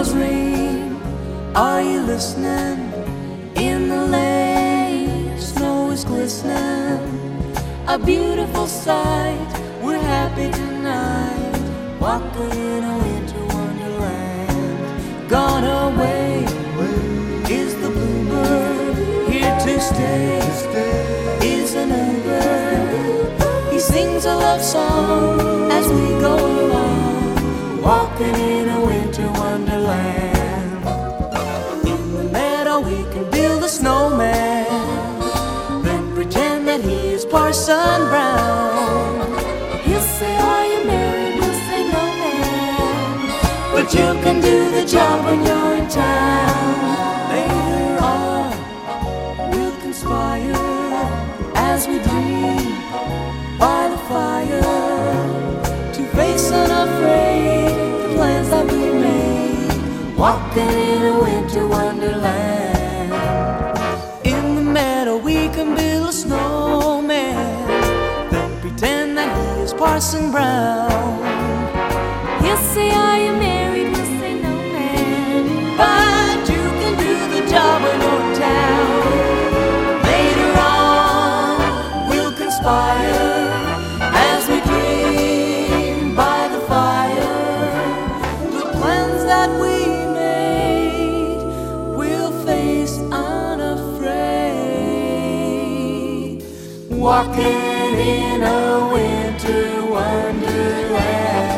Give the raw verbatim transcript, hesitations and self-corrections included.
does rain. Are you listening? In the lane, snow is glistening, a beautiful sight. We're happy tonight, walking in a winter wonderland. Gone away is the bluebird, here to stay is an Uber. He sings a love song as we go along, walking in a winter wonderland. We can build a snowman, then pretend that he is Parson Brown. He'll say, are you married? We'll say, no, man, but you can do the job when you're in town. Later on, we'll conspire as we dream by the fire to face unafraid the plans that we made, walking in a winter wonderland. We can build a snowman, then pretend that he is Parson Brown. He'll say, are you married? We'll say, no, man, but you can do the job in your town. Later on, we'll conspire as we dream by the fire. The plans that we made will face walking in a winter wonderland.